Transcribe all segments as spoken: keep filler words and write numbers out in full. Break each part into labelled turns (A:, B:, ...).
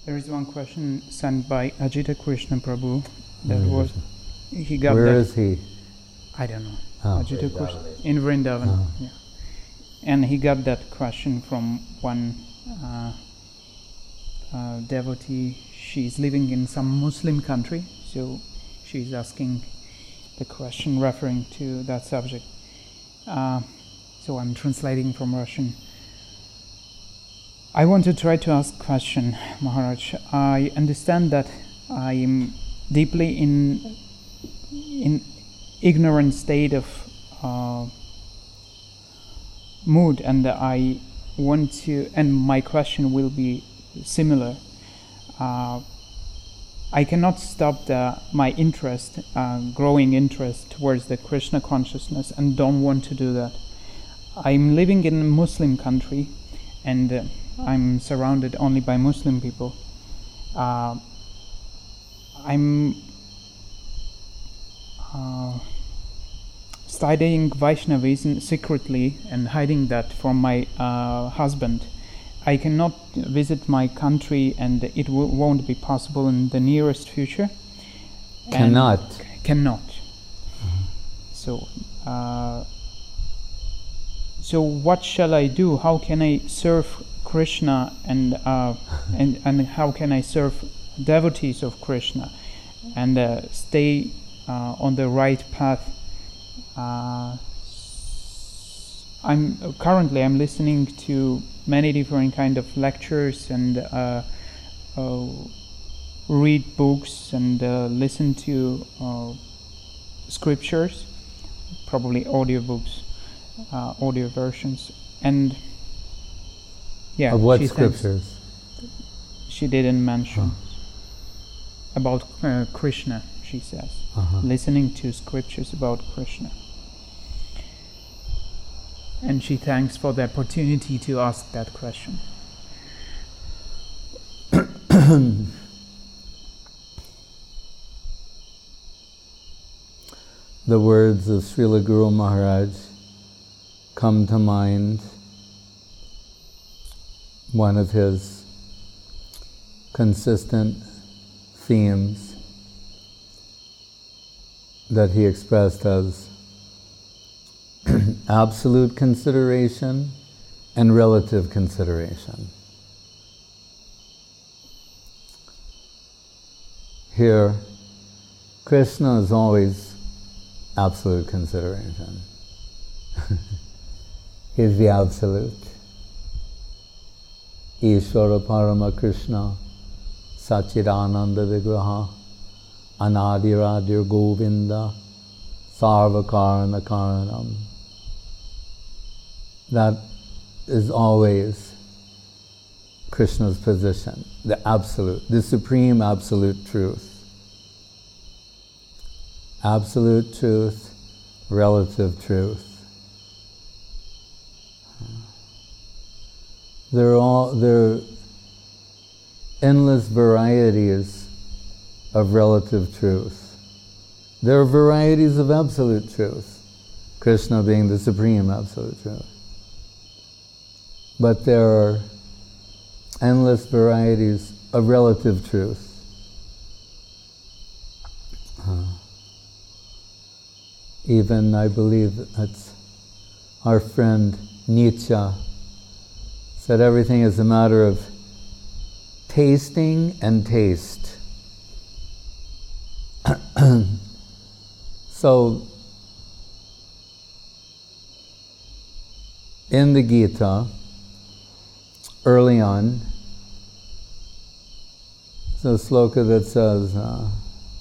A: There is one question sent by Ajita Krishna Prabhu. That
B: Where
A: was he got.
B: Where
A: that,
B: is he?
A: I don't know.
B: Oh.
A: Ajita Krishna in Vrindavan.
B: Oh.
A: Yeah, and he got that question from one uh, uh, devotee. She's living in some Muslim country, so she's asking the question referring to that subject. Uh, so I'm translating from Russian. I want to try to ask a question, Maharaj. I understand that I am deeply in in ignorant state of uh, mood, and I want to, and my question will be similar. Uh, I cannot stop the, my interest, uh, growing interest towards the Krishna consciousness, and don't want to do that. I'm living in a Muslim country, and uh, I'm surrounded only by Muslim people. Uh, I'm uh, studying Vaishnavism secretly and hiding that from my uh, husband. I cannot visit my country, and it w- won't be possible in the nearest future.
B: Cannot.
A: C- cannot. Mm-hmm. So, uh, so what shall I do? How can I serve Krishna, and uh, and and how can I serve devotees of Krishna, and uh, stay uh, on the right path? Uh, I'm uh, currently I'm listening to many different kind of lectures, and uh, uh, read books, and uh, listen to uh, scriptures, probably audiobooks, uh, audio versions, and yeah.
B: Of what
A: she
B: scriptures?
A: Thinks, she didn't mention huh. about uh, Krishna. She says, uh-huh. listening to scriptures about Krishna. And she thanks for the opportunity to ask that question.
B: The words of Srila Guru Maharaj come to mind. One of his consistent themes that he expressed as absolute consideration and relative consideration. Here, Krishna is always absolute consideration. He's the absolute. Ishvara Parama Krishna Sachidananda Vigraha Anadiradir Govinda Sarvakarana Karanam. That is always Krishna's position, the absolute, the supreme absolute truth. Absolute truth, relative truth. There are all there are endless varieties of relative truth. There are varieties of absolute truth, Krishna being the supreme absolute truth. But there are endless varieties of relative truth. Uh, even, I believe, that's our friend Nietzsche said everything is a matter of tasting and taste. So, in the Gita, early on, there's a sloka that says, uh,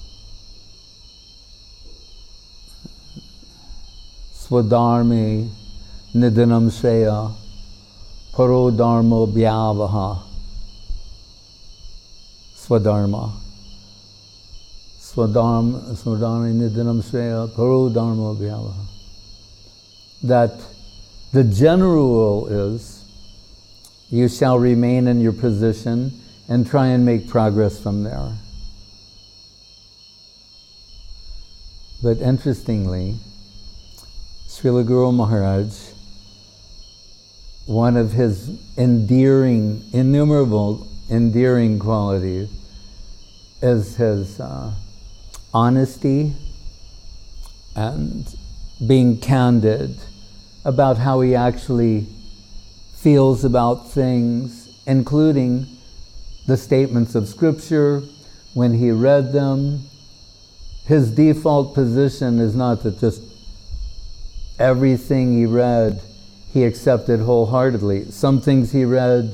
B: Swadharme nidhanam shreya paro dharmo vyavaha. Swadharma. Swadharma, swadharma nidhanam shreya paro dharmo vyavaha. That the general rule is you shall remain in your position and try and make progress from there. But interestingly, Srila Guru Maharaj, one of his endearing, innumerable endearing quality is his uh, honesty and being candid about how he actually feels about things, including the statements of Scripture. When he read them, his default position is not that just everything he read he accepted wholeheartedly. Some things he read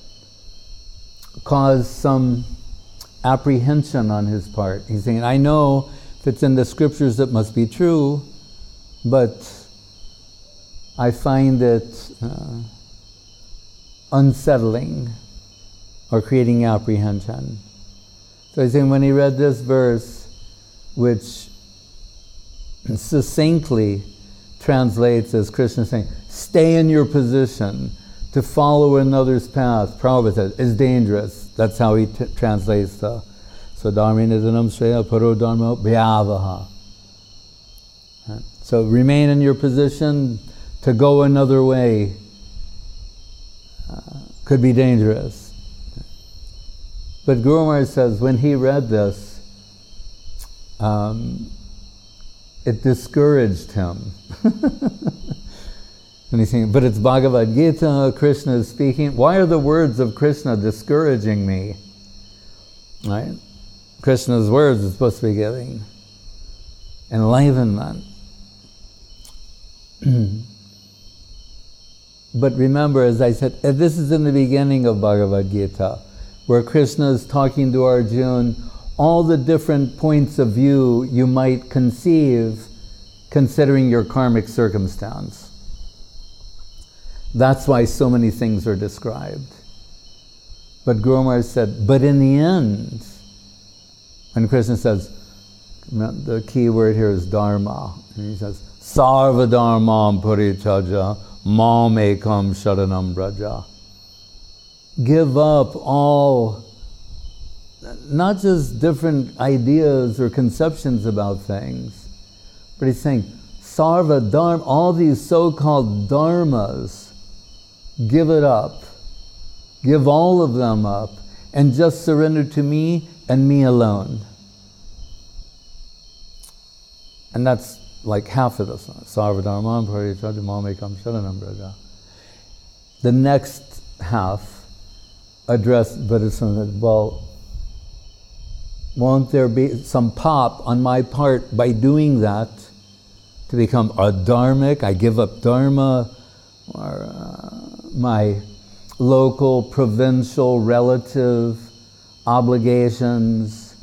B: caused some apprehension on his part. He's saying, I know if it's in the Scriptures it must be true, but I find it uh, unsettling or creating apprehension. So he's saying when he read this verse, which succinctly translates as Krishna saying, stay in your position. To follow another's path, Prabhupada says, is dangerous. That's how he t- translates the so dharma nidanam shreya paro dharma bhyavaha. So remain in your position. To go another way uh, could be dangerous. But Guru Maharaj says when he read this, um, it discouraged him. And he's saying, but it's Bhagavad Gita, Krishna is speaking. Why are the words of Krishna discouraging me? Right? Krishna's words are supposed to be giving enlightenment. But remember, as I said, this is in the beginning of Bhagavad Gita, where Krishna is talking to Arjuna, all the different points of view you might conceive considering your karmic circumstance. That's why so many things are described. But Guru Maharaj said, but in the end, when Krishna says, the key word here is dharma, and he says, sarva dharmam parichaja mam ekam sharanam braja. Give up all, not just different ideas or conceptions about things, but he's saying, sarva dharma, all these so-called dharmas, give it up. Give all of them up and just surrender to me and me alone. And that's like half of the song. Sarva dharmam parichaja mam ekam sharanam braja. The next half addressed Buddhism that, well, won't there be some pop on my part by doing that to become a dharmic? I give up dharma, or uh, my local, provincial, relative obligations,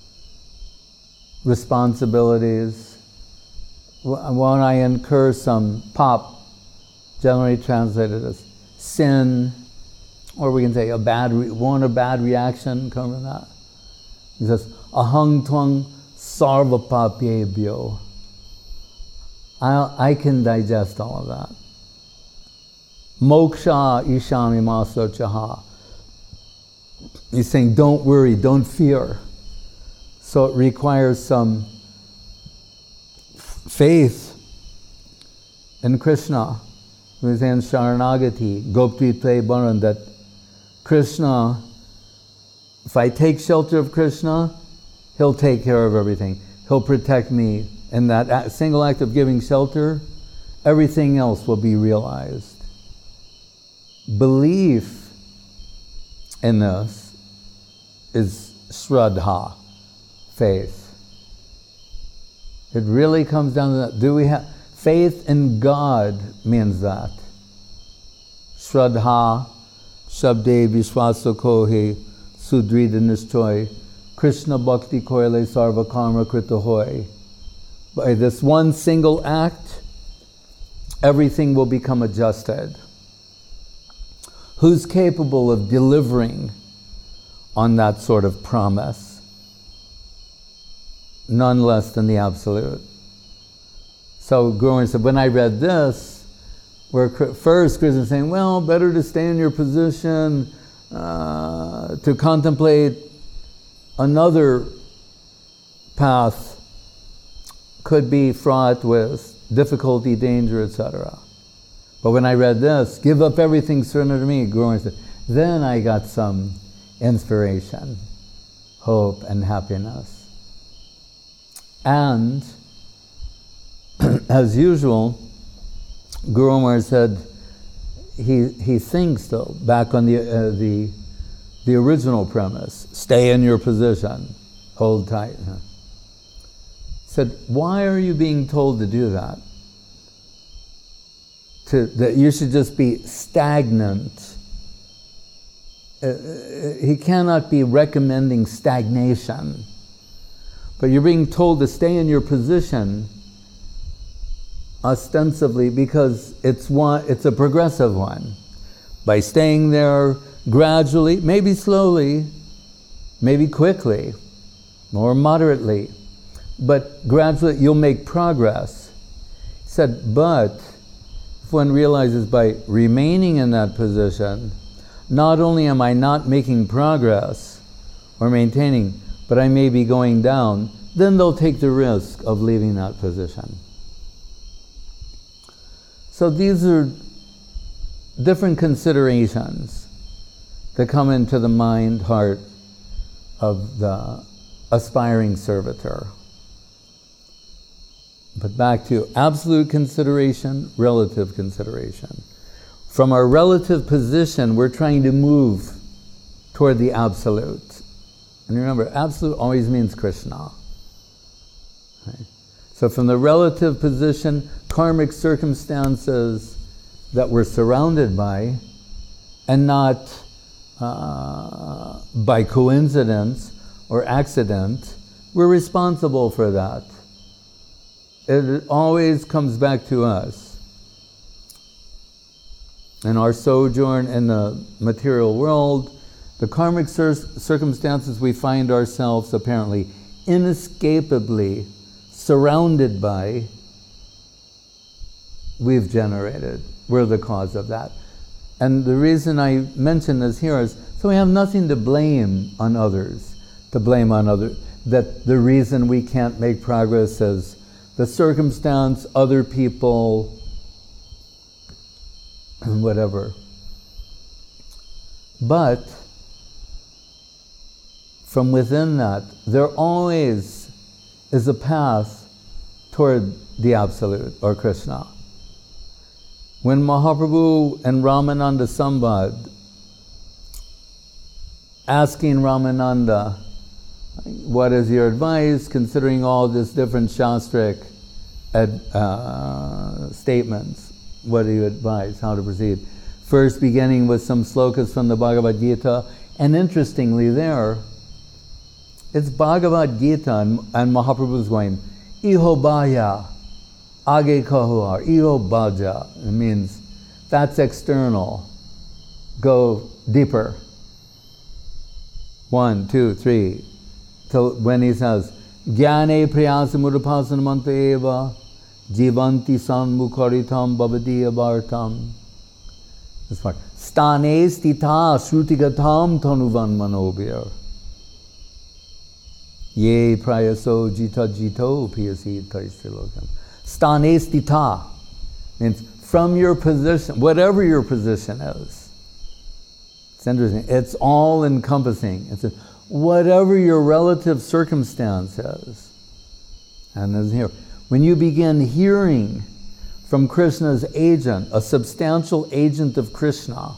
B: responsibilities. Won't I incur some pop, generally translated as sin, or we can say a bad, re- won't a bad reaction come from that? He says, ahang tvang sarva papyebhyo. I I can digest all of that. Moksha ishami maso chaha. He's saying, don't worry, don't fear. So it requires some faith in Krishna, who is in Sharanagati, Gopti Te Baran, that Krishna, if I take shelter of Krishna, he'll take care of everything. He'll protect me. In that single act of giving shelter, everything else will be realized. Belief in this is shraddha, faith. It really comes down to that. Do we have faith in God? Means that shraddha, shabde vishwasa kohe, sudrida nishchoy, Krishna bhakti koile sarva karma krita hoy. By this one single act, everything will become adjusted. Who's capable of delivering on that sort of promise? None less than the Absolute. So Guru said, when I read this, where first Krishna is saying, well, better to stay in your position, uh, to contemplate another path could be fraught with difficulty, danger, et cetera. But when I read this, give up everything, surrender to me, Guru said, then I got some inspiration, hope, and happiness. And, as usual, Guru Maharaj said, he, he thinks, though, back on the, uh, the, the original premise, stay in your position, hold tight. Said, why are you being told to do that? To, that you should just be stagnant. Uh, he cannot be recommending stagnation. But you're being told to stay in your position ostensibly because it's one, it's a progressive one. By staying there gradually, maybe slowly, maybe quickly, more moderately, but gradually you'll make progress. He said, but if one realizes by remaining in that position, not only am I not making progress or maintaining, but I may be going down, then they'll take the risk of leaving that position. So these are different considerations that come into the mind, heart of the aspiring servitor. But back to absolute consideration, relative consideration. From our relative position, we're trying to move toward the absolute. And remember, absolute always means Krishna. Okay. So from the relative position, karmic circumstances that we're surrounded by, and not uh, by coincidence or accident, we're responsible for that. It always comes back to us. In our sojourn in the material world, the karmic cir- circumstances we find ourselves apparently inescapably surrounded by, we've generated. We're the cause of that. And the reason I mention this here is so we have nothing to blame on others, to blame on others, that the reason we can't make progress is the circumstance, other people, whatever. But from within that, there always is a path toward the Absolute, or Krishna. When Mahaprabhu and Ramananda Sambad, asking Ramananda, what is your advice, considering all this different shastric ad, uh, statements? What do you advise, how to proceed? First beginning with some slokas from the Bhagavad Gita, and interestingly there, it's Bhagavad Gita, and, and Mahaprabhu's going, Iho Bhaya, Age Kahuar, Iho Bhaja. It means, that's external. Go deeper. One, two, three. So when he says, Jnane priyasa mudapasana manta eva, jivanti sanmukharitam bhavadiya bhartam. This part. Stane stita shrutigatam tanuvan manobhir. Ye prayaso jita jito piyasi taistilokam. Stane stita means from your position, whatever your position is. It's interesting. It's all encompassing. It's a, whatever your relative circumstance is. And as here, when you begin hearing from Krishna's agent, a substantial agent of Krishna,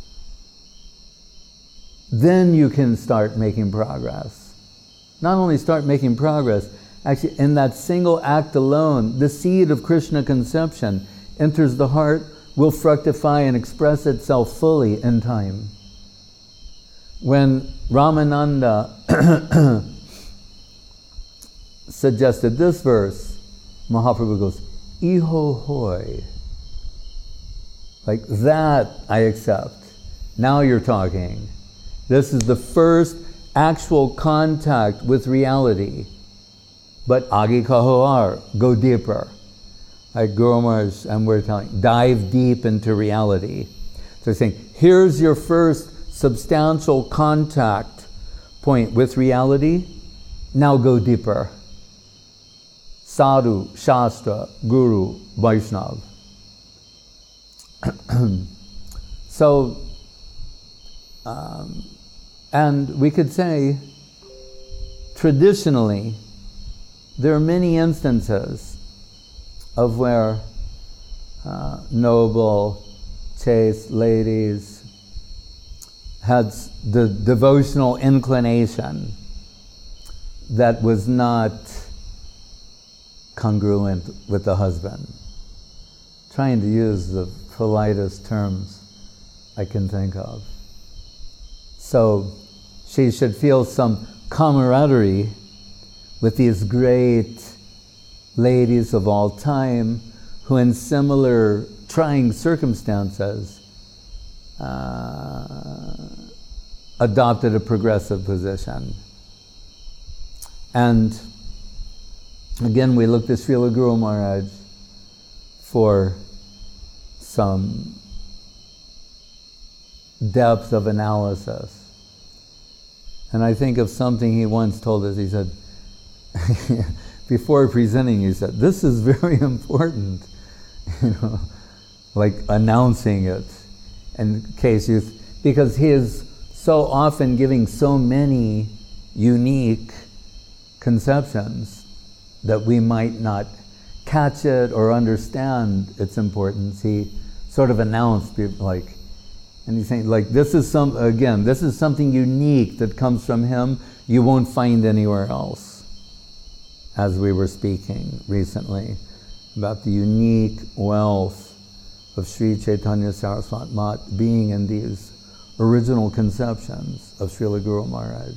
B: then you can start making progress. Not only start making progress, actually in that single act alone, the seed of Krishna conception enters the heart, will fructify and express itself fully in time. When Ramananda suggested this verse, Mahaprabhu goes, Iho hoy. Like that I accept. Now you're talking. This is the first actual contact with reality. But agi kahoar, go deeper. Like Guru Maharaj, and we're telling, dive deep into reality. So they're saying, here's your first substantial contact point with reality. Now go deeper. Sadhu, Shastra, Guru, Vaishnav. So, um, And we could say, traditionally, there are many instances of where uh, noble, chaste ladies had the devotional inclination that was not congruent with the husband. Trying to use the politest terms I can think of. So she should feel some camaraderie with these great ladies of all time who in similar trying circumstances uh, adopted a progressive position. And again, we looked at Srila Guru Maharaj for some depth of analysis. And I think of something he once told us. He said, before presenting, he said, this is very important, you know, like announcing it in case you, th- because he is so often giving so many unique conceptions that we might not catch it or understand its importance. He sort of announced, like, and he's saying, like, this is some, again, this is something unique that comes from him you won't find anywhere else. As we were speaking recently about the unique wealth of Sri Chaitanya Saraswati Mat being in these original conceptions of Srila Guru Maharaj.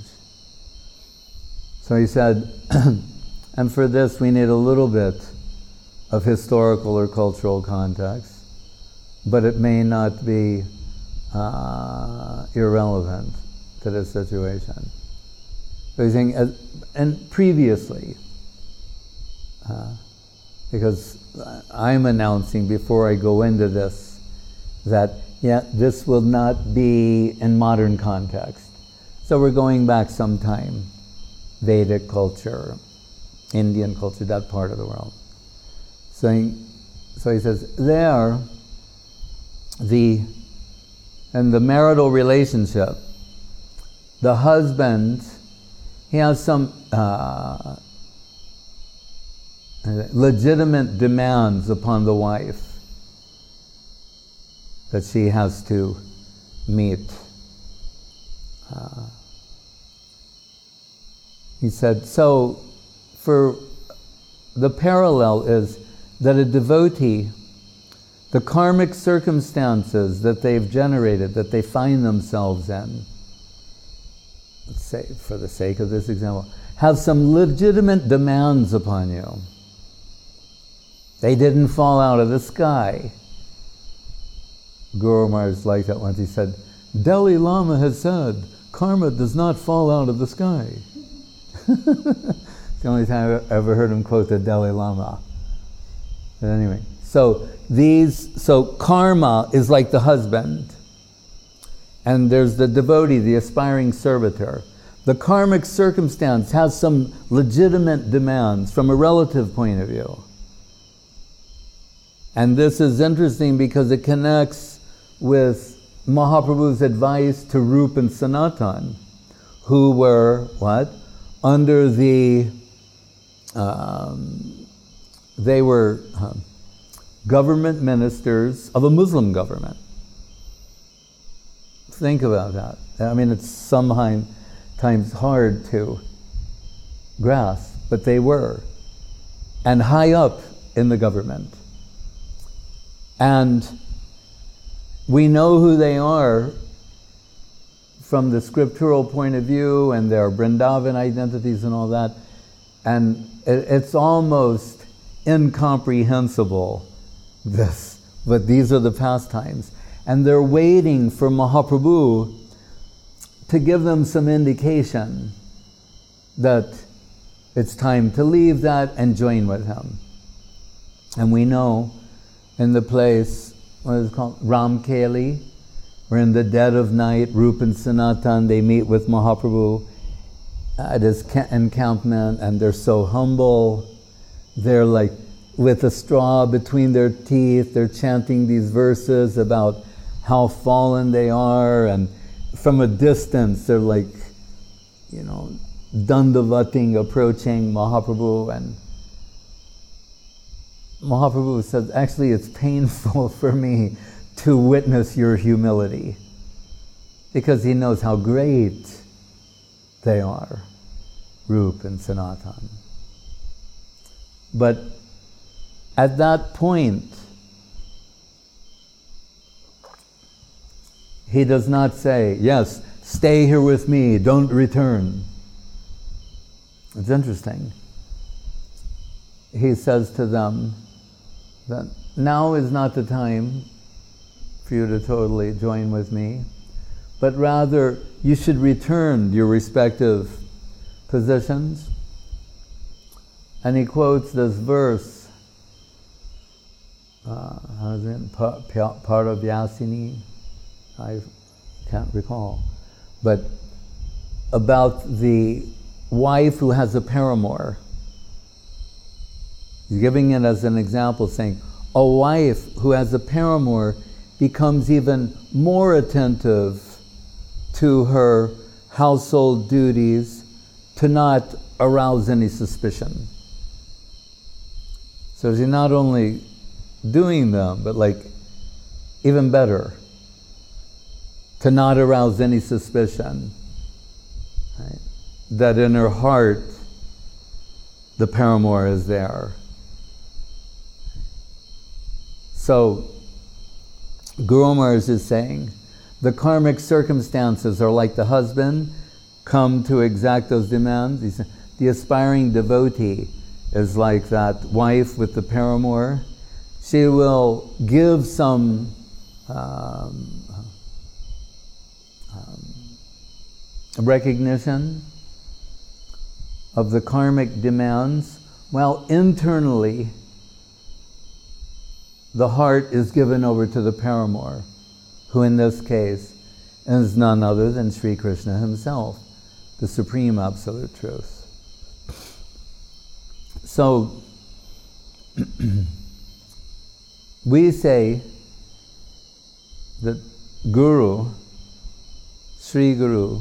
B: So he said, and for this we need a little bit of historical or cultural context, but it may not be uh, irrelevant to this situation. So he's saying, as, and previously, uh, because I'm announcing before I go into this that, yeah, this will not be in modern context. So we're going back some time, Vedic culture, Indian culture, that part of the world. So, so he says, there, the, in the marital relationship, the husband, he has some uh, legitimate demands upon the wife that she has to meet. Uh, he said, so for the parallel is that a devotee, the karmic circumstances that they've generated, that they find themselves in, let's say for the sake of this example, have some legitimate demands upon you. They didn't fall out of the sky. Guru Maharaj liked that once. He said, Dalai Lama has said, karma does not fall out of the sky. It's the only time I've ever heard him quote the Dalai Lama. But anyway, so these, so karma is like the husband. And there's the devotee, the aspiring servitor. The karmic circumstance has some legitimate demands from a relative point of view. And this is interesting because it connects with Mahaprabhu's advice to Rup and Sanatan, who were, what? Under the, um, they were um, government ministers of a Muslim government. Think about that. I mean, it's sometimes hard to grasp, but they were. And high up in the government. And we know who they are from the scriptural point of view and their Vrindavan identities and all that. And it, it's almost incomprehensible, this, but these are the pastimes. And they're waiting for Mahaprabhu to give them some indication that it's time to leave that and join with him. And we know in the place, what is it called? Ramkeli, where in the dead of night, Rup and Sanatan, they meet with Mahaprabhu at his encampment, and they're so humble. They're like, with a straw between their teeth, they're chanting these verses about how fallen they are and from a distance, they're like, you know, dandavating, approaching Mahaprabhu, and Mahaprabhu says, actually it's painful for me to witness your humility, because he knows how great they are, Rup and Sanatan. But at that point, he does not say, yes, stay here with me, don't return. It's interesting. He says to them that now is not the time for you to totally join with me, but rather you should return to your respective positions. And he quotes this verse, uh, how is it, Paravyasini? I can't recall, but about the wife who has a paramour. He's giving it as an example, saying, a wife who has a paramour becomes even more attentive to her household duties to not arouse any suspicion. So she's not only doing them, but like even better, to not arouse any suspicion, right? That in her heart the paramour is there. So Guru Maharaj is saying, the karmic circumstances are like the husband come to exact those demands. He said, the aspiring devotee is like that wife with the paramour. She will give some um, um, recognition of the karmic demands, while internally the heart is given over to the paramour, who in this case is none other than Sri Krishna himself, the Supreme Absolute Truth. So, we say that Guru, Sri Guru,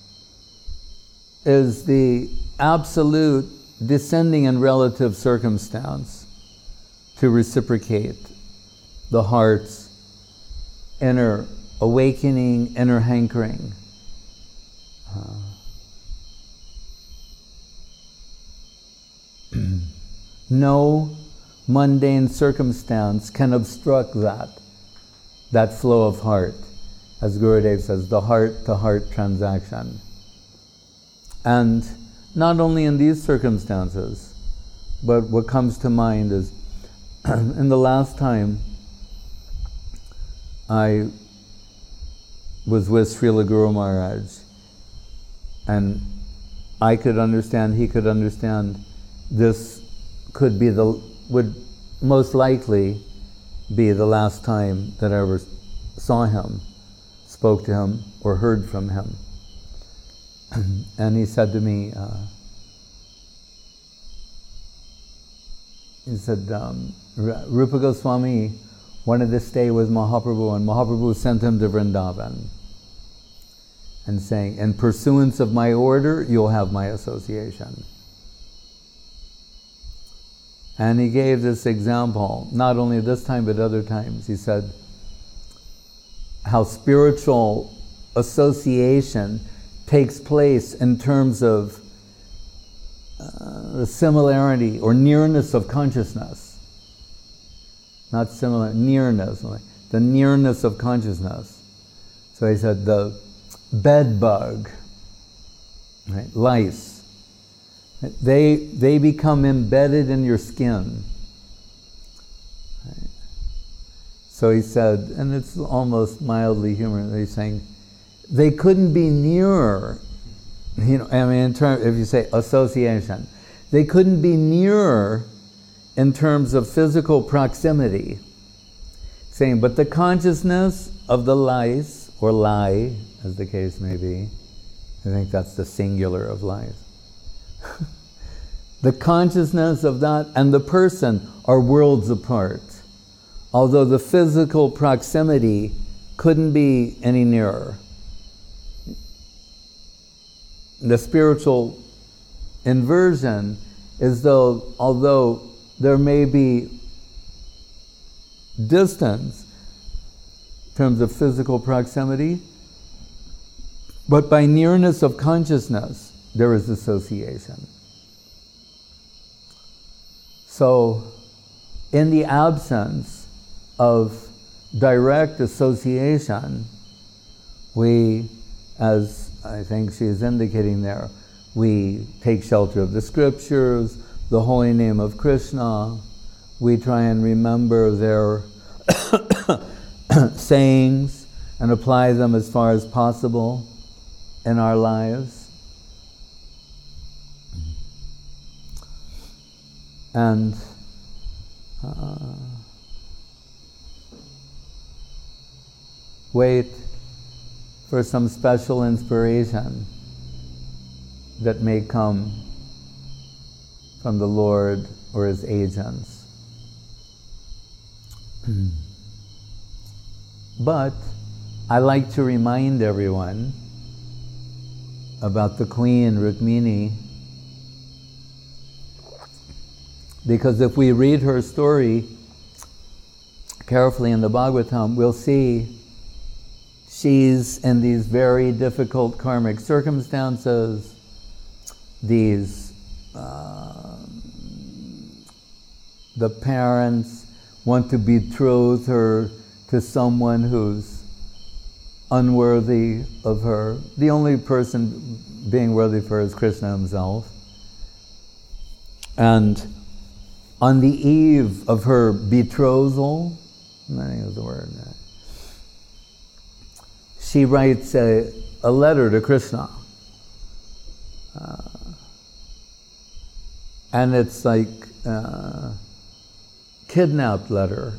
B: is the absolute descending and relative circumstance to reciprocate the heart's inner awakening, inner hankering. Uh, no mundane circumstance can obstruct that, that flow of heart. As Gurudev says, the heart-to-heart transaction. And not only in these circumstances, but what comes to mind is, in the last time I was with Srila Guru Maharaj, and I could understand, he could understand, this could be the, would most likely be the last time that I ever saw him, spoke to him, or heard from him. And he said to me, uh, he said, um, Rupa Goswami wanted to stay with Mahaprabhu, and Mahaprabhu sent him to Vrindavan, and saying, in pursuance of my order, you'll have my association. And he gave this example, not only this time, but other times. He said how spiritual association takes place in terms of uh, the similarity or nearness of consciousness. Not similar, nearness, the nearness of consciousness. So he said the bed bug, right, lice, they, they become embedded in your skin. Right? So he said, and it's almost mildly humorous, he's saying, they couldn't be nearer, you know, I mean, in terms, if you say association, they couldn't be nearer in terms of physical proximity. Saying, but the consciousness of the lice, or lie, as the case may be, I think that's the singular of lies. The consciousness of that and the person are worlds apart, although the physical proximity couldn't be any nearer. the spiritual inversion is though, although there may be distance in terms of physical proximity, but by nearness of consciousness, there is association. So, in the absence of direct association, we, as I think she's indicating there, we take shelter of the scriptures, the holy name of Krishna, we try and remember their sayings and apply them as far as possible in our lives. And uh, wait for some special inspiration that may come from the Lord or His agents. But I like to remind everyone about the Queen Rukmini, because if we read her story carefully in the Bhagavatam, we'll see she's in these very difficult karmic circumstances, these uh, the parents want to betroth her to someone who's unworthy of her. The only person being worthy for her is Krishna himself. And on the eve of her betrothal, I think is the word, she writes a, a letter to Krishna. Uh, and it's like a kidnapped letter.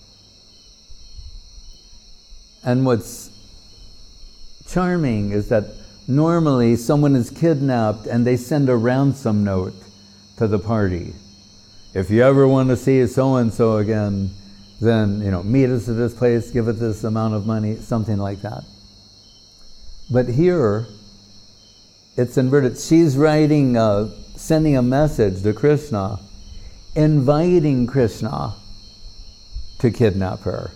B: And what's charming is that normally someone is kidnapped and they send a ransom note to the party. If you ever want to see so-and-so again, then, you know, meet us at this place, give it this amount of money, something like that. But here, it's inverted. She's writing, uh, sending a message to Krishna, inviting Krishna to kidnap her.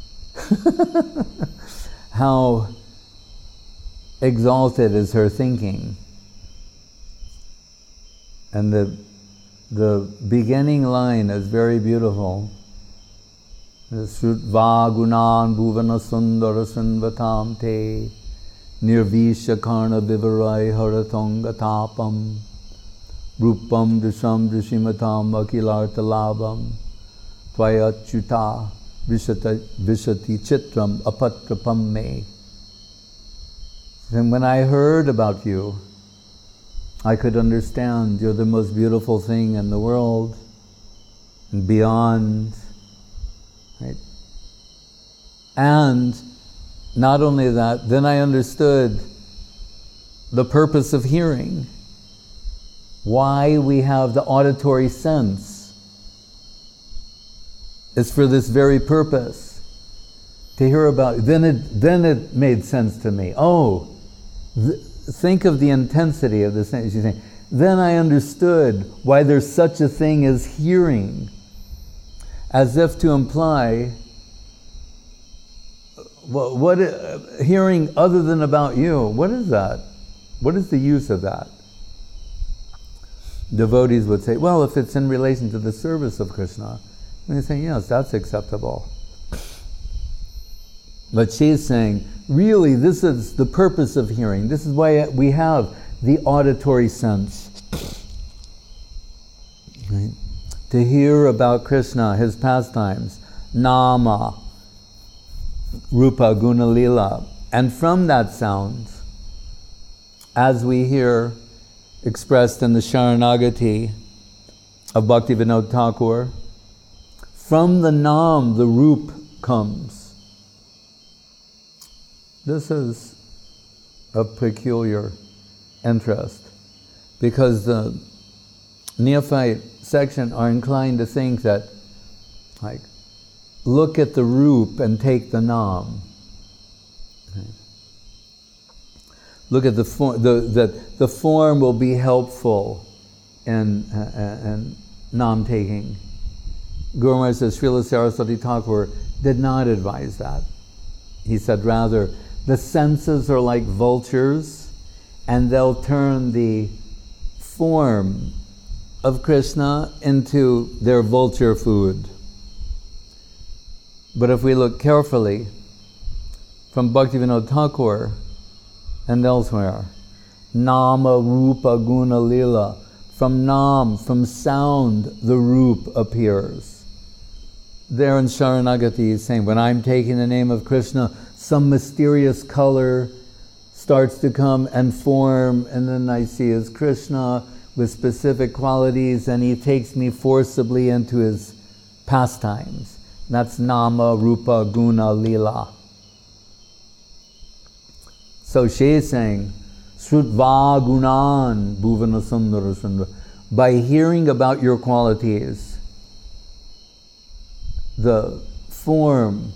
B: How exalted is her thinking. And the the beginning line is very beautiful. Srutva gunan bhuvana sundara sunvatam te nirvisha karna vivarai haratonga tapam rupam drisham drishimatam akilarta labam tvayachyuta vishati chitram apatrapam me. And when I heard about you, I could understand you're the most beautiful thing in the world and beyond, right? And not only that, then I understood the purpose of hearing, why we have the auditory sense. It's for this very purpose, to hear about. Then it then it made sense to me. Oh, th- think of the intensity of this thing. She's saying, then I understood why there's such a thing as hearing, as if to imply, what, what uh, hearing other than about you, what is that? What is the use of that? Devotees would say, well, if it's in relation to the service of Krishna, and they say, yes, that's acceptable. But she's saying, really, this is the purpose of hearing. This is why we have the auditory sense. Right? To hear about Krishna, His pastimes, Nama, Rupa, Guna, Lila. And from that sound, as we hear expressed in the Sharanagati of Bhaktivinoda Thakur, from the Nam, the Rup comes. This is of peculiar interest, because the neophyte section are inclined to think that, like, look at the Rup and take the Nam. Okay. look at the form, the, the, the form will be helpful in, uh, in nam taking. Guru Maharaj says Srila Saraswati Thakur did not advise that. He said rather, the senses are like vultures and they'll turn the form of Krishna into their vulture food. But if we look carefully from Bhaktivinoda Thakur and elsewhere, Nama, Rupa, Guna, Lila, from Nam, from sound, the Roop appears. There in Sharanagati he's saying, when I'm taking the name of Krishna, some mysterious color starts to come and form, and then I see his Krishna with specific qualities, and he takes me forcibly into his pastimes. That's Nama, Rupa, Guna, Lila. So she is saying, Srutva Gunan Bhuvana Sundara Sundara. By hearing about your qualities, the form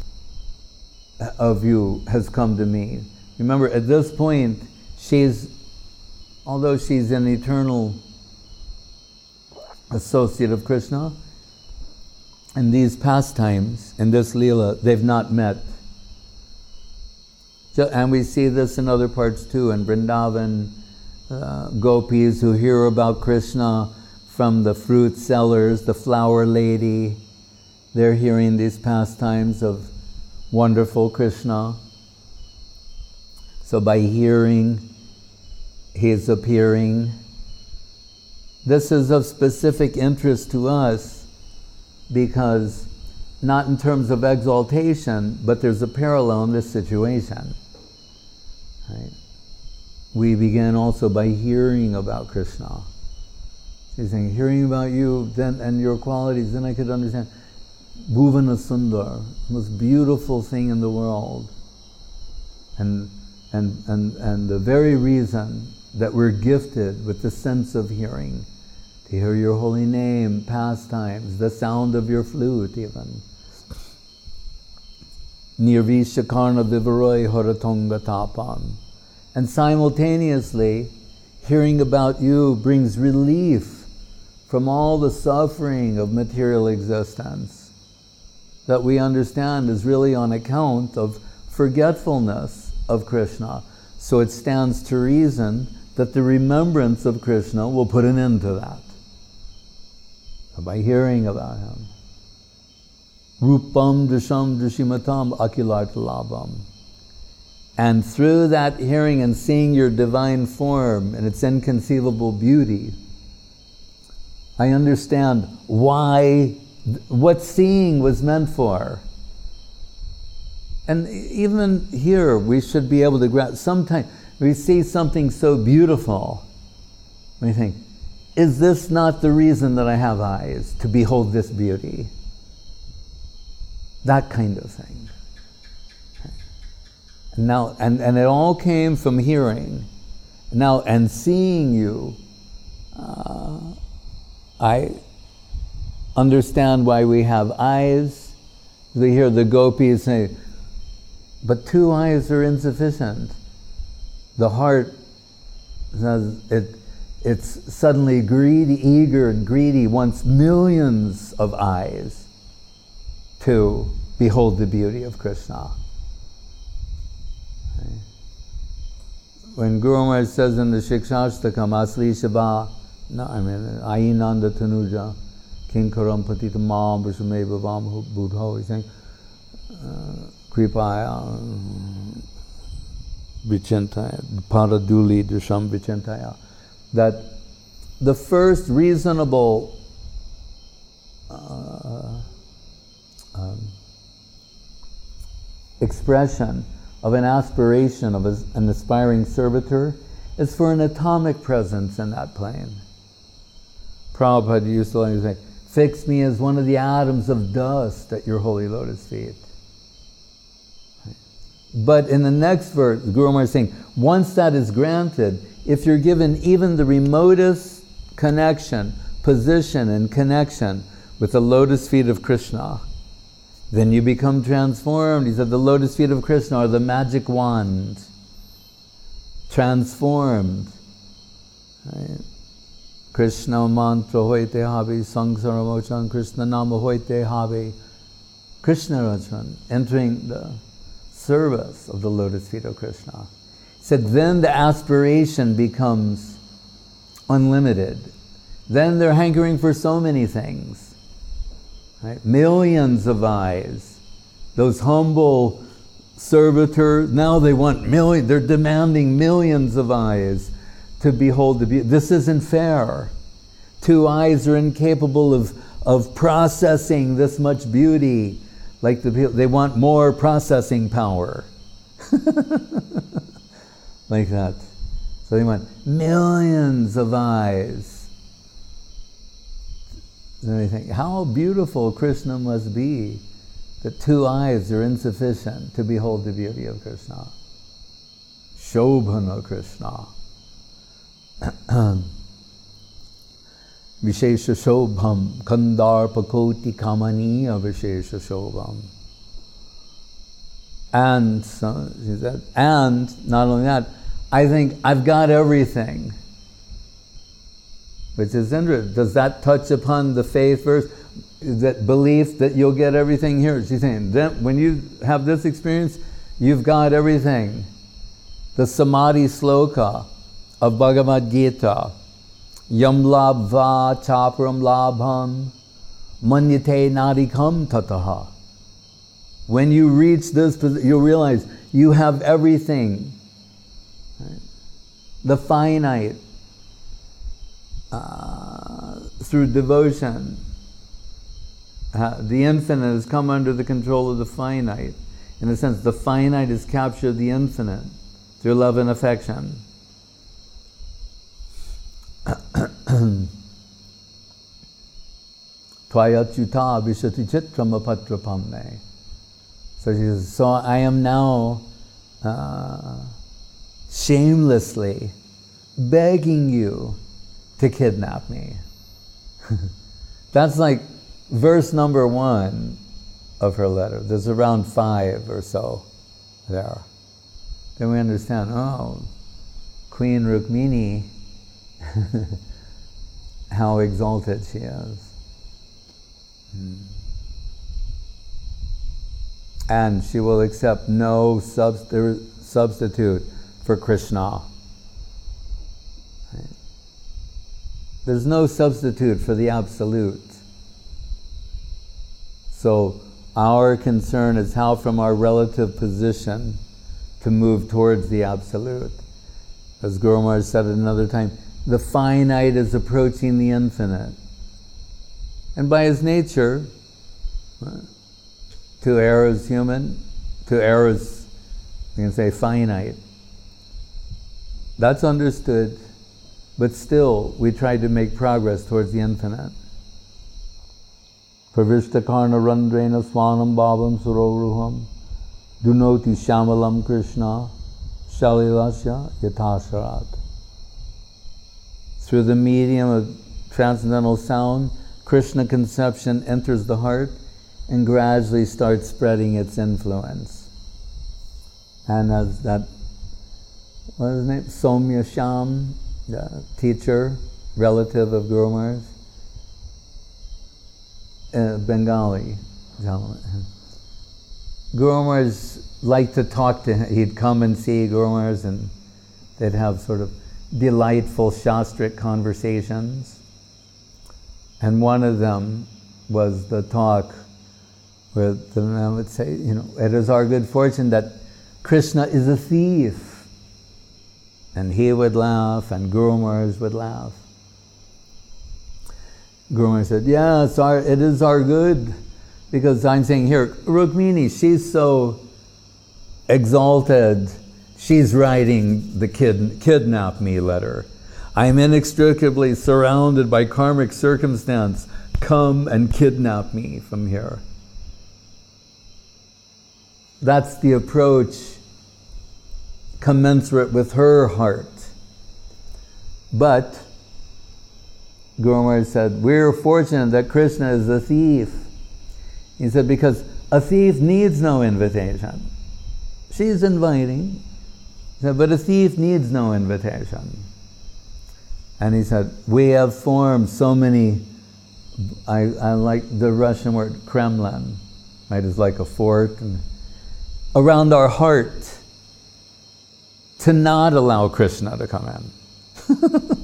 B: of you has come to me. Remember, at this point, she's, although she's an eternal associate of Krishna, in these pastimes, in this Leela, they've not met. So, and we see this in other parts too, in Vrindavan, uh, gopis who hear about Krishna from the fruit sellers, the flower lady. They're hearing these pastimes of wonderful Krishna. So by hearing, he is appearing. This is of specific interest to us because not in terms of exaltation, but there's a parallel in this situation. Right? We begin also by hearing about Krishna. He's saying, hearing about you then and your qualities, then I could understand. Bhuvana Sundar, most beautiful thing in the world. And, and, and, and the very reason that we're gifted with the sense of hearing, to hear your holy name, pastimes, the sound of your flute even. Nirvishakarna Vivaroi Horatonga Tapan. And simultaneously, hearing about you brings relief from all the suffering of material existence that we understand is really on account of forgetfulness of Krishna. So it stands to reason that the remembrance of Krishna will put an end to that. By hearing about him. Rupam Drisham Drishimatam Akilartalabam. And through that hearing and seeing your divine form and its inconceivable beauty, I understand why, what seeing was meant for. And even here, we should be able to grasp. Sometimes we see something so beautiful, we think, is this not the reason that I have eyes, to behold this beauty? That kind of thing. And now, and, and it all came from hearing. Now, and seeing you, uh, I understand why we have eyes. We hear the gopis say, but two eyes are insufficient. The heart says it, it's suddenly greedy, eager and greedy, wants millions of eyes to behold the beauty of Krishna. When Guru Maharaj says in the Shikshashtakam, Asli Shaba, no, I mean, Ainanda Tanuja, Kinkaram Patita Mam, Vishame Bhavam Budho, he's saying, Kripaya, Vichintaya, Paraduli, Drisham Vichintaya, that the first reasonable uh, um, expression of an aspiration of a, an aspiring servitor is for an atomic presence in that plane. Prabhupada used to say, fix me as one of the atoms of dust at your holy lotus feet. But in the next verse, the Guru Maharaj is saying, once that is granted, if you're given even the remotest connection, position and connection with the lotus feet of Krishna, then you become transformed. He said the lotus feet of Krishna are the magic wand transformed. Right? Krishna mantra hoite habe, sangsara mochan, Krishna nama hoite habe, Krishna Rachan, entering the service of the lotus feet of Krishna. He said, then the aspiration becomes unlimited. Then they're hankering for so many things. Right? Millions of eyes. Those humble servitors, now they want millions, they're demanding millions of eyes to behold the beauty. This isn't fair. Two eyes are incapable of, of processing this much beauty. Like the people, they want more processing power. Like that. So they want millions of eyes. And they think, how beautiful Krishna must be that two eyes are insufficient to behold the beauty of Krishna. Shobhana Krishna. Vishesha Shobham, Kandarpa Koti Kamaniya Vishesha Shobham. And, so she said, and not only that, I think I've got everything. Which is interesting. Does that touch upon the faith verse? That belief that you'll get everything here? She's saying, then when you have this experience, you've got everything. The Samadhi sloka of Bhagavad Gita, Yam labva chapram labham manyate nadikam tataha. When you reach this position, you'll realize you have everything. Right? The finite, uh, through devotion, uh, the infinite has come under the control of the finite. In a sense, the finite has captured the infinite through love and affection. Tvayachyuta vishati chitram apatrapamne. So she says, so I am now uh, shamelessly begging you to kidnap me. That's like verse number one of her letter. There's around five or so there. Then we understand, oh, Queen Rukmini, how exalted she is. Hmm. And she will accept no subst- substitute for Krishna. Right? There's no substitute for the Absolute. So our concern is how from our relative position to move towards the Absolute. As Guru Maharaj said at another time, the finite is approaching the infinite. And by his nature, to err is human, to err is, we can say, finite. That's understood, but still we try to make progress towards the infinite. Pravishta karna randrena swanam bhavam suroruham dunoti shamalam Krishna shalilasya yatasharat. Through the medium of transcendental sound, Krishna conception enters the heart and gradually starts spreading its influence. And as that, what is his name? Somya Sham, the teacher, relative of Guru Maharaj, uh, Bengali gentleman. Guru Maharaj liked to talk to him. He'd come and see Guru Maharaj and they'd have sort of delightful Shastric conversations. And one of them was the talk where the man would say, you know, it is our good fortune that Krishna is a thief. And he would laugh and Guru Maharaj would laugh. Guru Maharaj said, yeah, it's our, it is our good, because I'm saying here, Rukmini, she's so exalted, she's writing the kid, kidnap me letter. I am inextricably surrounded by karmic circumstance. Come and kidnap me from here. That's the approach commensurate with her heart. But Guru Maharaj said, we're fortunate that Krishna is a thief. He said, because a thief needs no invitation. She's inviting. He said, but a thief needs no invitation. And he said, we have formed so many, I, I like the Russian word Kremlin, right? It's like a fort and around our heart to not allow Krishna to come in.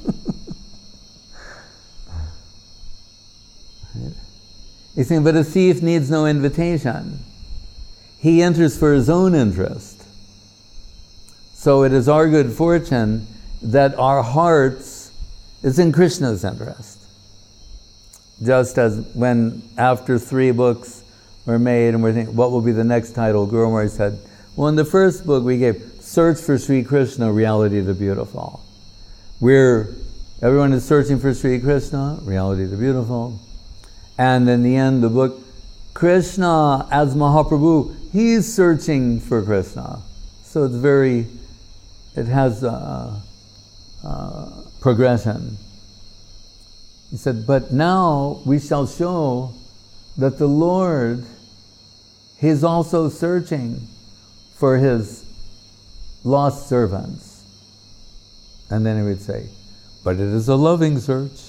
B: Right? He's saying, but a thief needs no invitation. He enters for his own interest. So it is our good fortune that our hearts is in Krishna's interest. Just as when after three books were made and we're thinking, what will be the next title? Guru Maharaj said, well, in the first book we gave Search for Sri Krishna, Reality the Beautiful. We're, everyone is searching for Sri Krishna, Reality the Beautiful. And in the end, the book, Krishna as Mahaprabhu, he's searching for Krishna. So it's very, it has a, a progression. He said, but now we shall show that the Lord, he's also searching for his lost servants. And then he would say, but it is a loving search.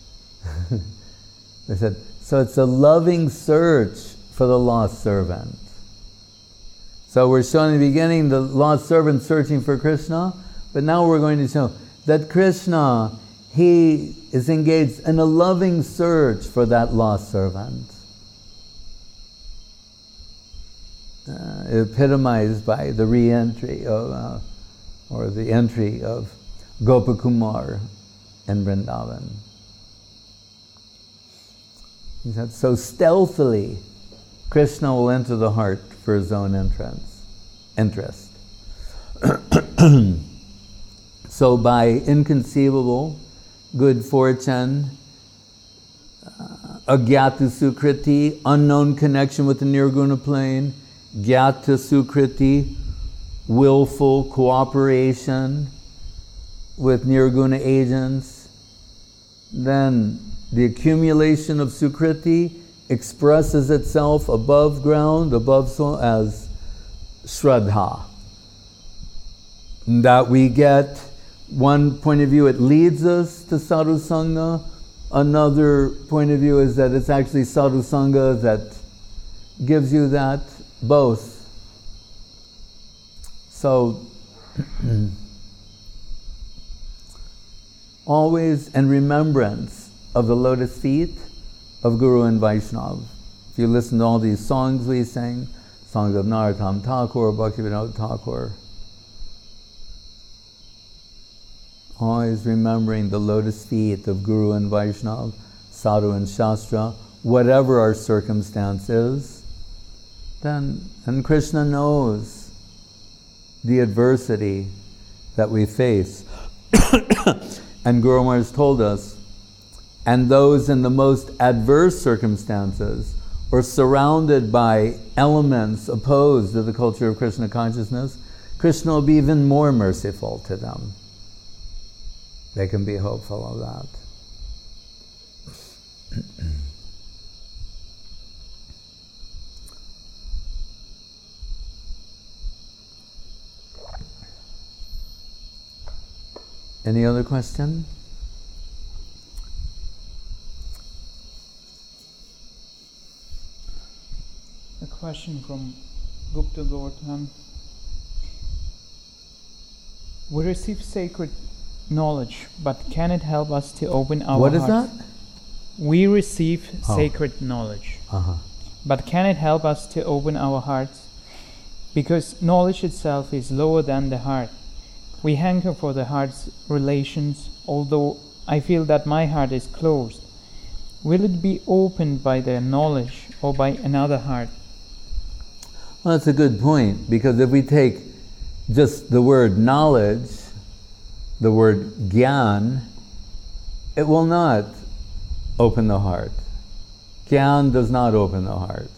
B: They said, so it's a loving search for the lost servant. So we're showing in the beginning the lost servant searching for Krishna, but now we're going to show that Krishna, he is engaged in a loving search for that lost servant. Uh, epitomized by the re-entry of, uh, or the entry of Gopakumar in Vrindavan. He said, so stealthily, Krishna will enter the heart for his own entrance, interest. So by inconceivable good fortune, uh, agyata sukriti, unknown connection with the nirguna plane, gyata sukriti, willful cooperation with nirguna agents, then the accumulation of sukriti expresses itself above ground, above soil, as shraddha. That we get, one point of view, it leads us to sadhu sangha. Another point of view is that it's actually sadhu sangha that gives you that, both. So, always in remembrance of the lotus feet of Guru and Vaishnava. If you listen to all these songs we sing, songs of Narottam Thakur, Bhaktivinoda Thakur, always remembering the lotus feet of Guru and Vaishnava, Sadhu and Shastra, whatever our circumstance is, then, and Krishna knows the adversity that we face. And Guru Maharaj told us, and those in the most adverse circumstances or surrounded by elements opposed to the culture of Krishna consciousness, Krishna will be even more merciful to them. They can be hopeful of that. Any other question?
A: A question from Gupta Gautam. We receive sacred knowledge, but can it help us to open our
B: What is
A: hearts?
B: that?
A: We receive
B: Oh.
A: sacred knowledge,
B: Uh-huh.
A: but can it help us to open our hearts? Because knowledge itself is lower than the heart. We hanker for the heart's relations, although I feel that my heart is closed. Will it be opened by the knowledge or by another heart?
B: Well, that's a good point, because if we take just the word knowledge, the word gyan, it will not open the heart. Gyan does not open the heart.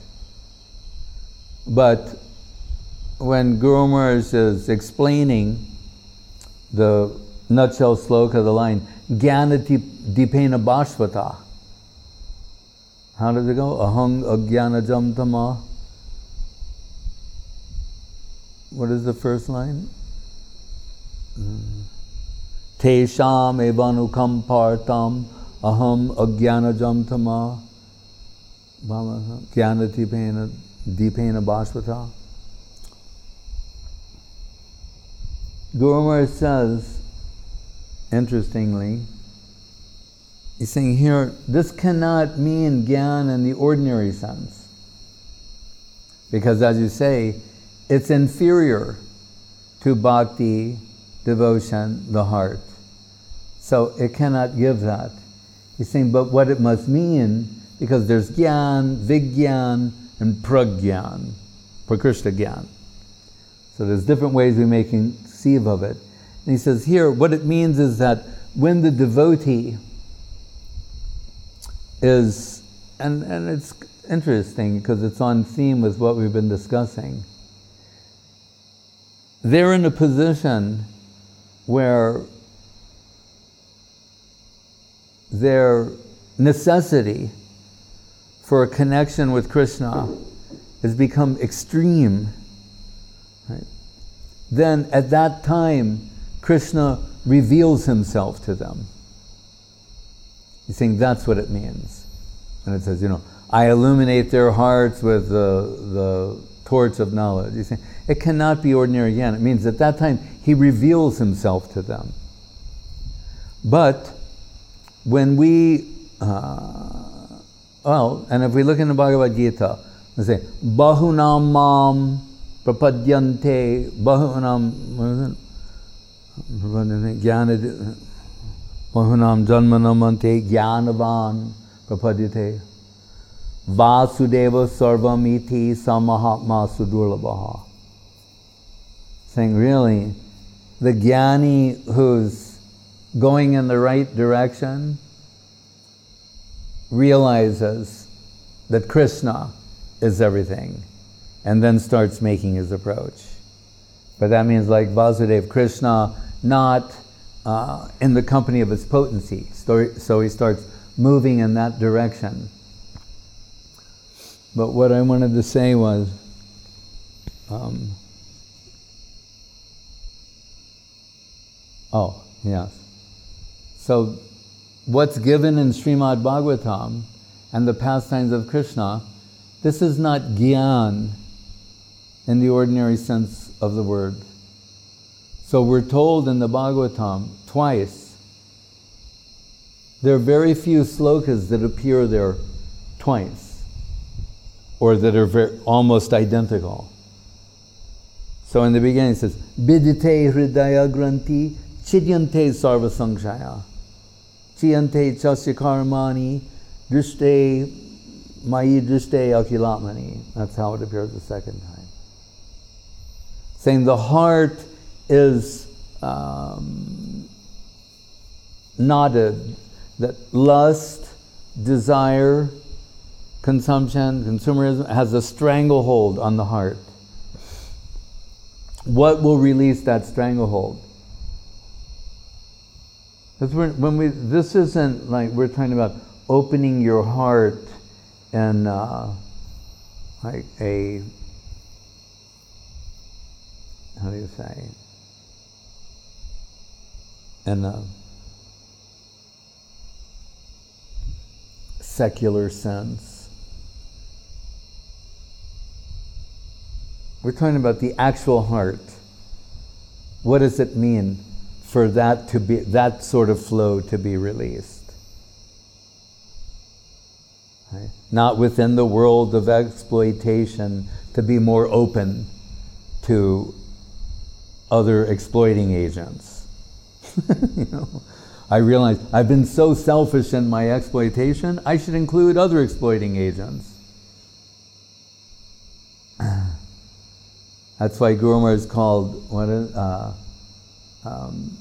B: But when Guru Maharaj is explaining the nutshell sloka, the line, Jnanati dipena bhashvata. How does it go? Ahang agyanajam tama. What is the first line? Tesham evanukam partam aham agyanajam tama Gyanatipena dipena bhasvata. Guru Maharaj says, interestingly, he's saying here, this cannot mean Gyan in the ordinary sense. Because as you say, it's inferior to bhakti, devotion, the heart. So it cannot give that. He's saying, but what it must mean, because there's Gyan, Vigyan, and Pragyan, Prakrishta Gyan. So there's different ways we may conceive of it. And he says here, what it means is that when the devotee is, and, and it's interesting because it's on theme with what we've been discussing, they're in a position where their necessity for a connection with Krishna has become extreme, right? Then at that time, Krishna reveals himself to them. He's saying that's what it means. And it says, you know, I illuminate their hearts with the, the torch of knowledge. He's saying it cannot be ordinary Gyan. It means at that time, he reveals himself to them. But when we, uh, well, and if we look in the Bhagavad Gita, we say, Bahunam mam prapadyante, Bahunam, what is it? Jnana, Bahunam janmanamante jnanavan prapadyate, Vasudeva sarvamiti samahatma sudurlabhaha. Saying really, the Jnani who's going in the right direction realizes that Krishna is everything and then starts making his approach. But that means like Vasudeva, Krishna not uh, in the company of his potency. So, so he starts moving in that direction. But what I wanted to say was, um, oh, yes. So what's given in Srimad Bhagavatam and the pastimes of Krishna, this is not Gyan in the ordinary sense of the word. So we're told in the Bhagavatam twice, there are very few slokas that appear there twice, or that are very, almost identical. So in the beginning it says, Bidite hridaya granti chidyante sarva sangshaya chiyante chasya karmani drishte mayi drishte akilatmani. That's how it appears the second time. Saying the heart is um, knotted, that lust, desire, consumption, consumerism has a stranglehold on the heart. What will release that stranglehold? Because when we, this isn't like we're talking about opening your heart in uh, like a, how do you say, in a secular sense. We're talking about the actual heart. What does it mean for that to be, that sort of flow to be released? Right? Not within the world of exploitation, to be more open to other exploiting agents. You know, I realize I've been so selfish in my exploitation, I should include other exploiting agents. That's why Guru Maharaj is called, what is, uh, um,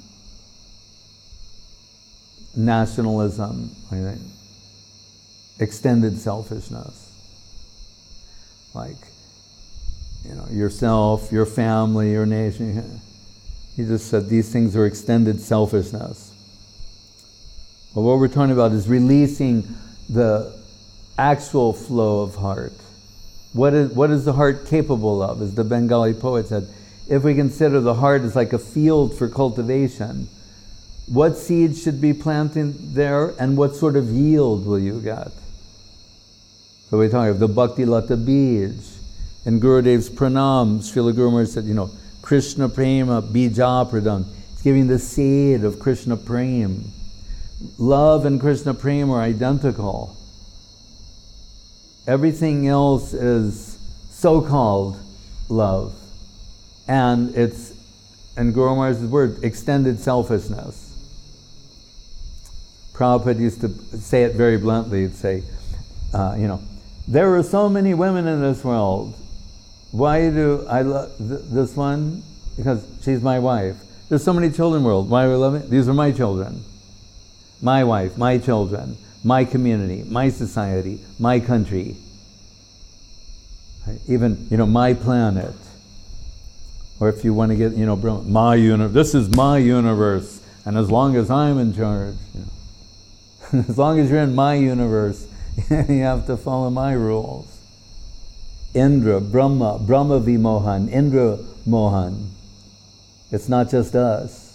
B: nationalism, I think, extended selfishness. Like, you know, yourself, your family, your nation. He just said these things are extended selfishness. But what we're talking about is releasing the actual flow of heart. What is, what is the heart capable of? As the Bengali poet said, if we consider the heart as like a field for cultivation, what seeds should be planted there, and what sort of yield will you get? So we're talking of the Bhakti Lata Bij. In Gurudev's Pranam, Srila Guru Maharaj said, you know, Krishna Prema Bija Pradam. He's giving the seed of Krishna Prema. Love and Krishna Prema are identical. Everything else is so-called love. And it's, in Guru Maharaj's word, extended selfishness. Prabhupada used to say it very bluntly. He'd say, uh, you know, there are so many women in this world. Why do I love th- this one? Because she's my wife. There's so many children in the world. Why do I love it? These are my children. My wife, my children, my community, my society, my country. Even, you know, my planet. Or if you want to get, you know, my universe. This is my universe. And as long as I'm in charge, you know, as long as you're in my universe, you have to follow my rules. Indra, Brahma, Brahma Vimohan, Indra Mohan. It's not just us.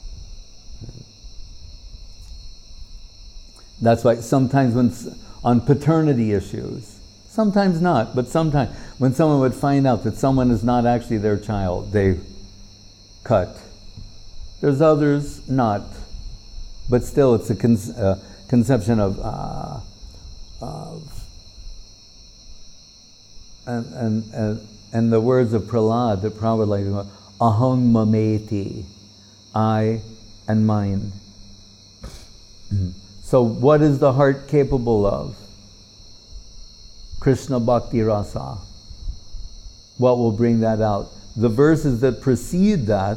B: That's why sometimes when on paternity issues, sometimes not, but sometimes when someone would find out that someone is not actually their child, they cut. There's others not, but still it's a con- uh, conception of uh, of and, and, and, and the words of Prahlad that Prabhupada likes about, aham mameti, I and mine. So what is the heart capable of? Krishna Bhakti Rasa. What will bring that out? The verses that precede that,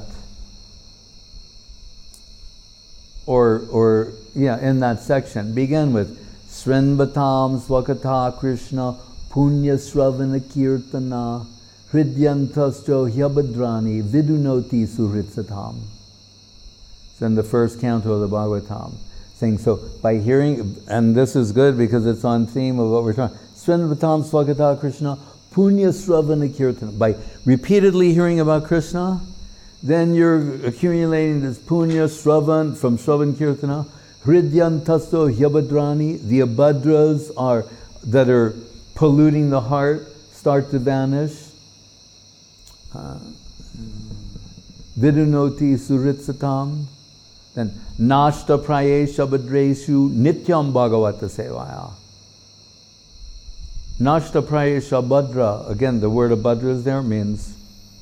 B: or, or yeah, in that section, begin with Srinvatam Swakata Krishna Punya Sravana Kirtana Hridyantascho Hyabadrani Vidunoti Suhritsatam. It's in the first canto of the Bhagavatam. Saying, so by hearing, and this is good because it's on theme of what we're talking, Srinvatam Swakata Krishna Punya Sravana Kirtana. By repeatedly hearing about Krishna, then you're accumulating this Punya Sravan from Sravan Kirtana. Hridyantasto Hyabadrani, the abhadras are that are polluting the heart start to vanish. Uh, Vidunoti Suritsatam. Then Nashta Prayesha Bhadreshu Nityam Bhagavata Sevaya. Nashta Prayesha Bhadra, again the word abhadra is there, means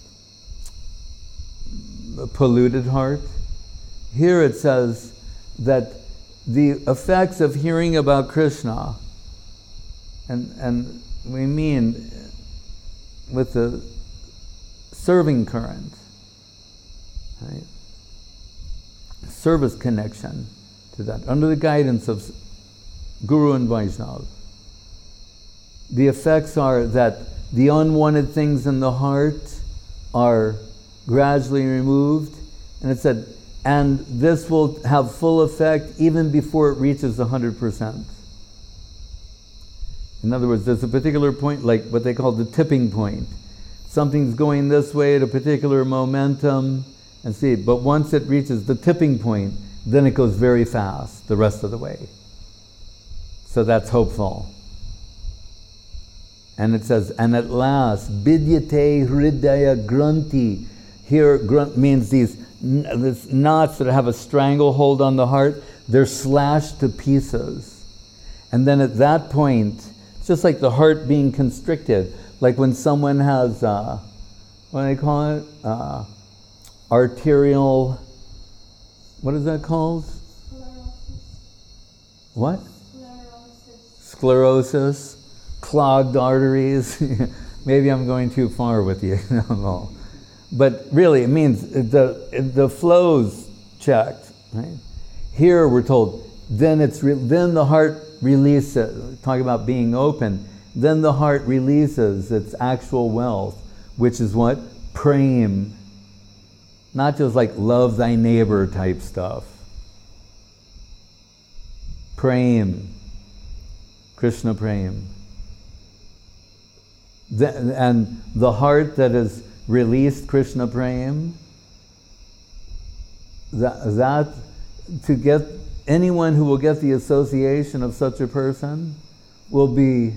B: a polluted heart. Here it says that the effects of hearing about Krishna, and, and we mean with the serving current, right? Service connection to that, under the guidance of Guru and Vaishnava. The effects are that the unwanted things in the heart are gradually removed, and it said, and this will have full effect even before it reaches one hundred percent. In other words, there's a particular point, like what they call the tipping point. Something's going this way at a particular momentum, and see, but once it reaches the tipping point, then it goes very fast the rest of the way. So that's hopeful. And it says, and at last, Bidyate Hridaya Granti. Here, grunt means these, these knots that have a stranglehold on the heart, they're slashed to pieces. And then at that point, it's just like the heart being constricted, like when someone has, uh, what do they call it? Uh, arterial, what is that called? Sclerosis. What? Sclerosis. Sclerosis. Clogged arteries. Maybe I'm going too far with you. No. But really, it means the the flow's checked. Right? Here we're told, then it's re- then the heart releases. Talking about being open. Then the heart releases its actual wealth, which is what? Prem. Not just like love thy neighbor type stuff. Prem. Krishna Prem. The, and the heart that is released Krishna Prem, that, that to get anyone who will get the association of such a person will be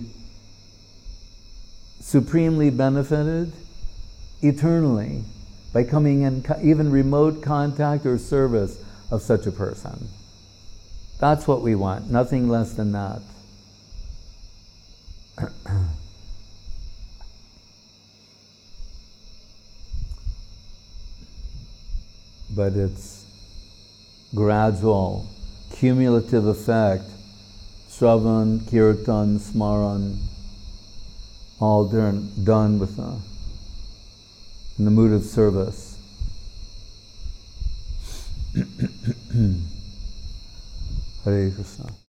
B: supremely benefited eternally by coming in co- even remote contact or service of such a person. That's what we want, nothing less than that. But it's gradual, cumulative effect. Shravan, Kirtan, Smaran, all done, done with a, in the mood of service. Hare Krishna.